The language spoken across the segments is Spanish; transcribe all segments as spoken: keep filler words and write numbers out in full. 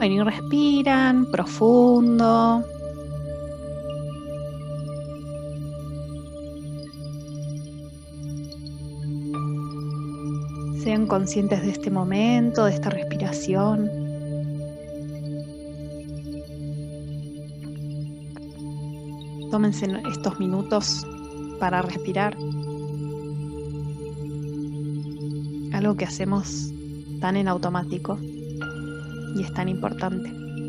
Bueno, y respiran profundo. Sean conscientes de este momento, de esta respiración. Tómense estos minutos para respirar. Algo que hacemos tan en automático y es tan importante.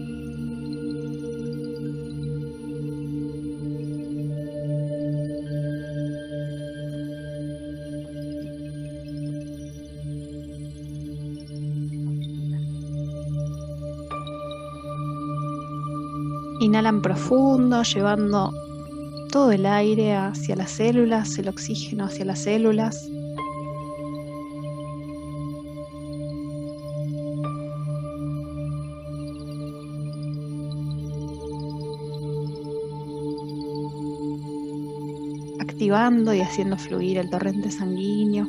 Inhalan profundo, llevando todo el aire hacia las células, el oxígeno hacia las células. Activando y haciendo fluir el torrente sanguíneo.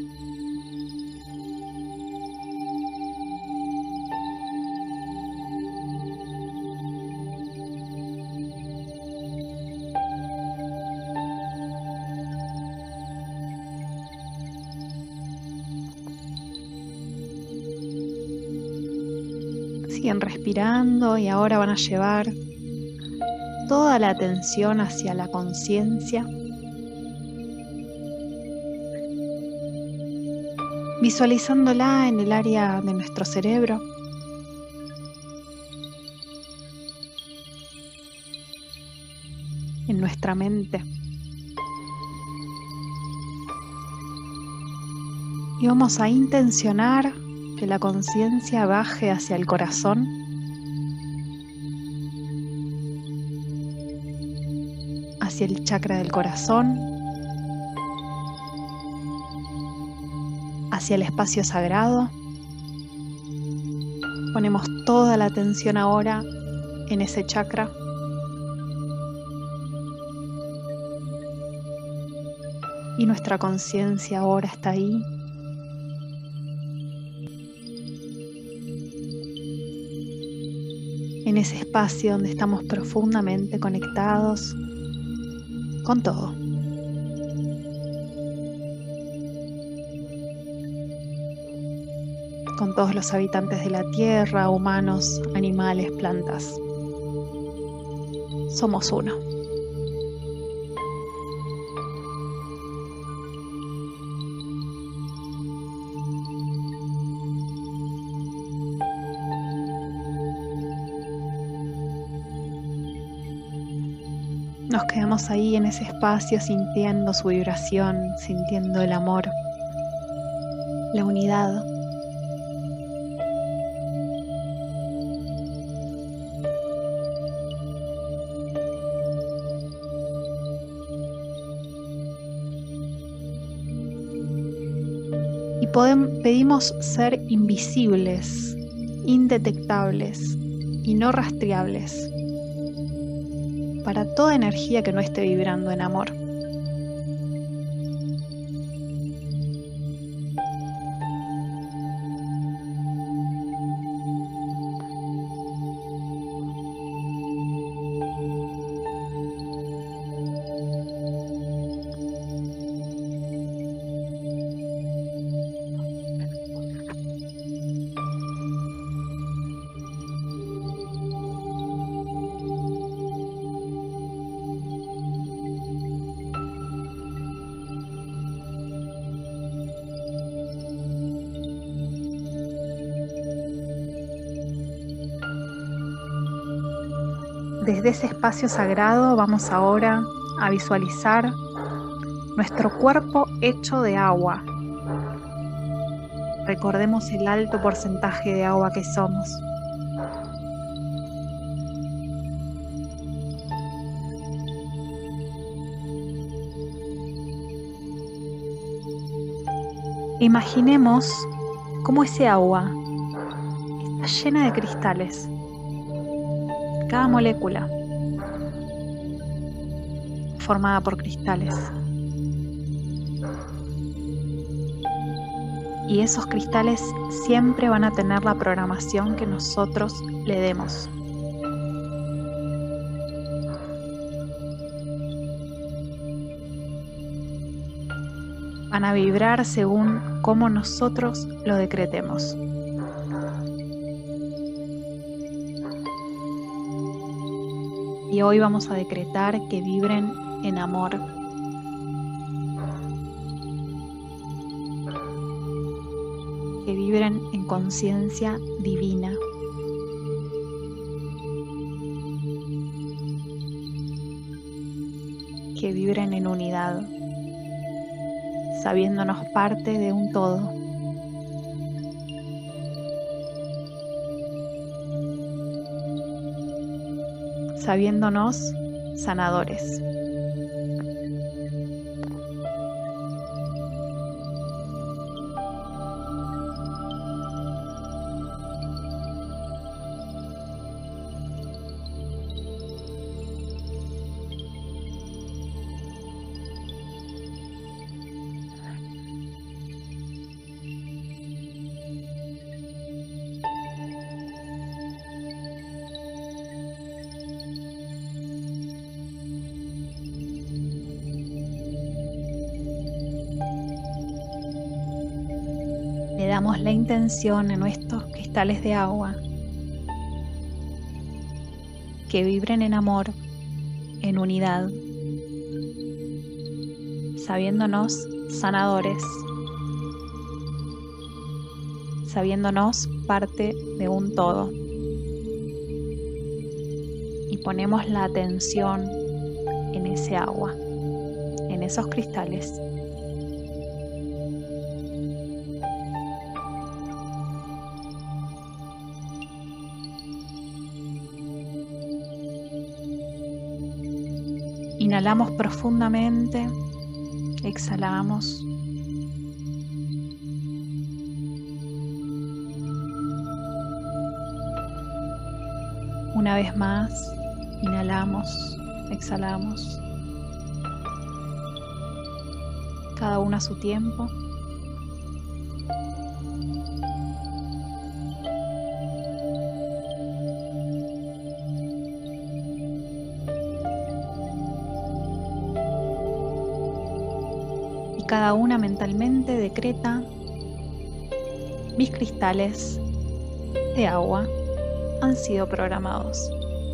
Siguen respirando y ahora van a llevar toda la atención hacia la conciencia, visualizándola en el área de nuestro cerebro. En nuestra mente. Y vamos a intencionar que la conciencia baje hacia el corazón. Hacia el chakra del corazón. Hacia el espacio sagrado. Ponemos toda la atención ahora en ese chakra. Y nuestra conciencia ahora está ahí. En ese espacio donde estamos profundamente conectados con todo. Con todos los habitantes de la tierra, humanos, animales, plantas. Somos uno. Nos quedamos ahí en ese espacio sintiendo su vibración, sintiendo el amor, la unidad. Y podemos, pedimos ser invisibles, indetectables y no rastreables para toda energía que no esté vibrando en amor. Desde ese espacio sagrado vamos ahora a visualizar nuestro cuerpo hecho de agua. Recordemos el alto porcentaje de agua que somos. Imaginemos cómo ese agua está llena de cristales. Cada molécula formada por cristales. Y esos cristales siempre van a tener la programación que nosotros le demos. Van a vibrar según cómo nosotros lo decretemos. Y hoy vamos a decretar que vibren en amor. Que vibren en conciencia divina. Que vibren en unidad, sabiéndonos parte de un todo. Sabiéndonos sanadores. Le damos la intención a nuestros cristales de agua que vibren en amor, en unidad, sabiéndonos sanadores, sabiéndonos parte de un todo. Y ponemos la atención en ese agua, en esos cristales. Inhalamos profundamente, exhalamos. Una vez más, inhalamos, exhalamos. Cada uno a su tiempo. Cada una mentalmente decreta: mis cristales de agua han sido programados.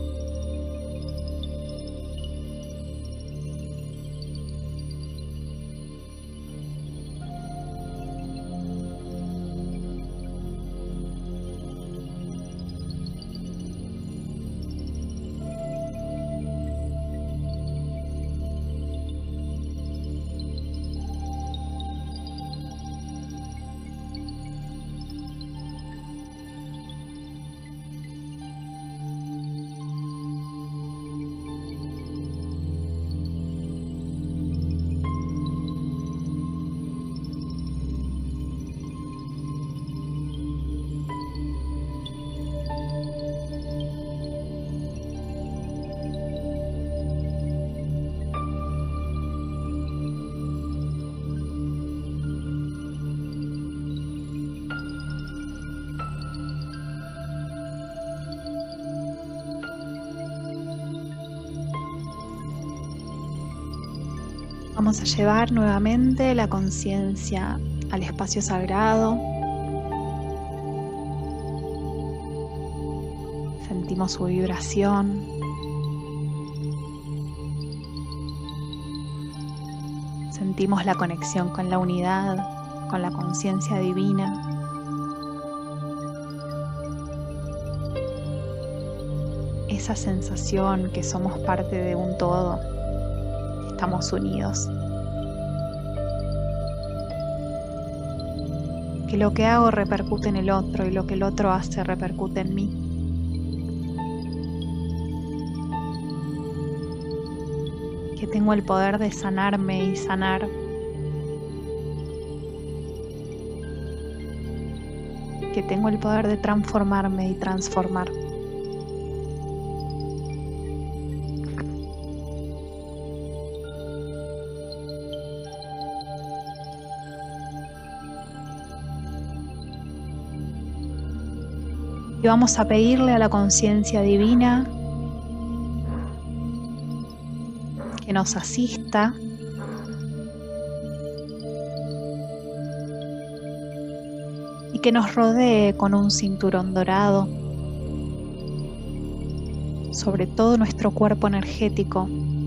Vamos a llevar nuevamente la conciencia al espacio sagrado. Sentimos su vibración. Sentimos la conexión con la unidad, con la conciencia divina. Esa sensación que somos parte de un todo. Estamos unidos. Que lo que hago repercute en el otro y lo que el otro hace repercute en mí. Que tengo el poder de sanarme y sanar. Que tengo el poder de transformarme y transformar. Y vamos a pedirle a la conciencia divina que nos asista y que nos rodee con un cinturón dorado sobre todo nuestro cuerpo energético.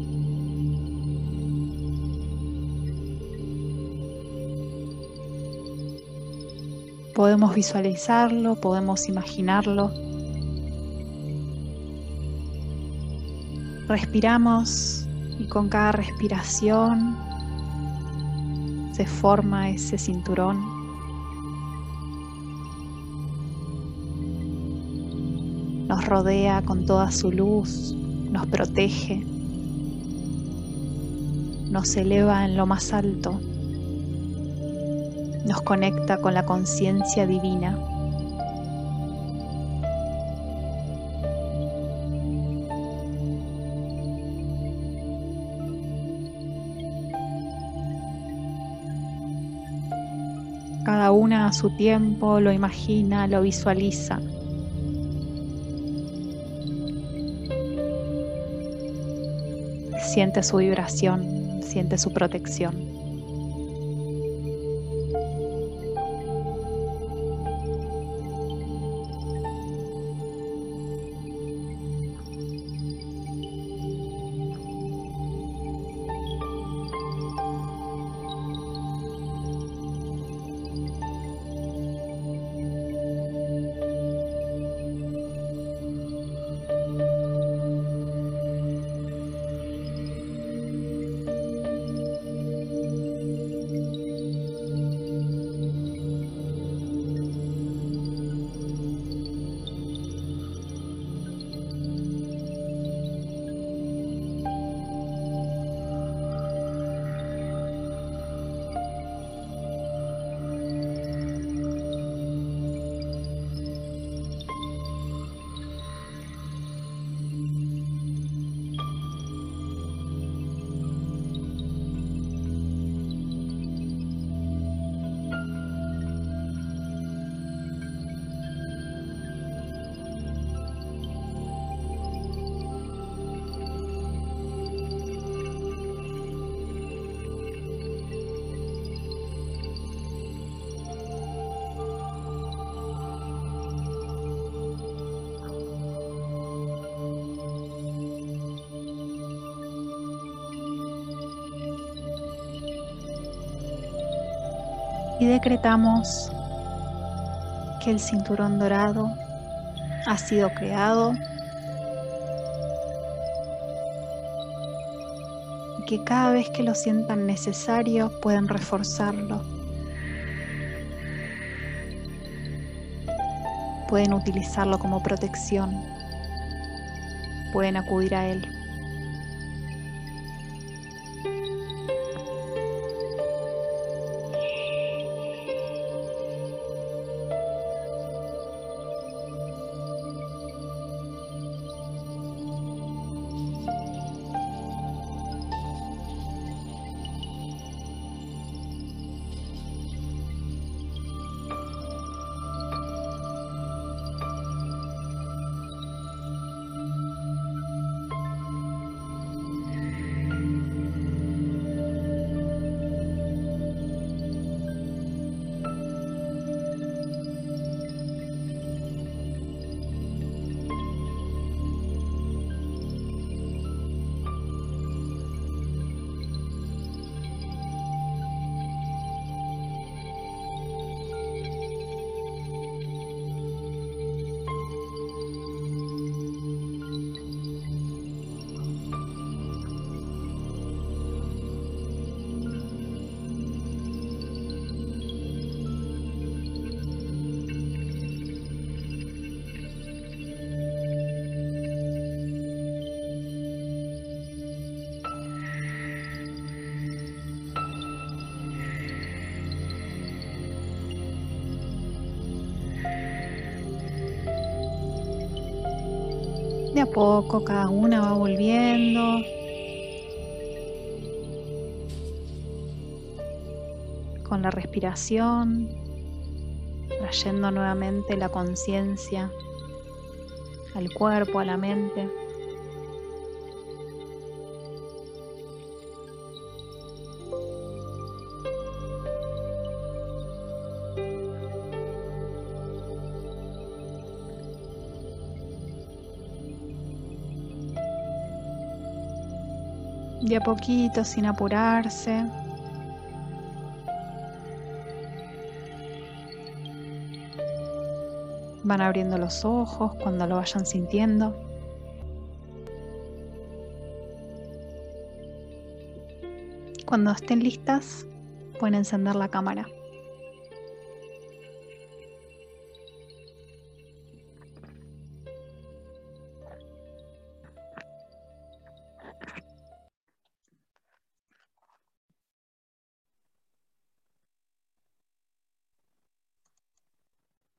Podemos visualizarlo, podemos imaginarlo. Respiramos y con cada respiración se forma ese cinturón. Nos rodea con toda su luz, nos protege, nos eleva en lo más alto, nos conecta con la conciencia divina. Cada una a su tiempo lo imagina, lo visualiza. Siente su vibración, siente su protección. Y decretamos que el cinturón dorado ha sido creado y que cada vez que lo sientan necesario pueden reforzarlo. Pueden utilizarlo como protección, pueden acudir a él. De a poco cada una va volviendo. Con la respiración, trayendo nuevamente la conciencia al cuerpo, a la mente. De a poquito, sin apurarse. Van abriendo los ojos cuando lo vayan sintiendo. Cuando estén listas, pueden encender la cámara.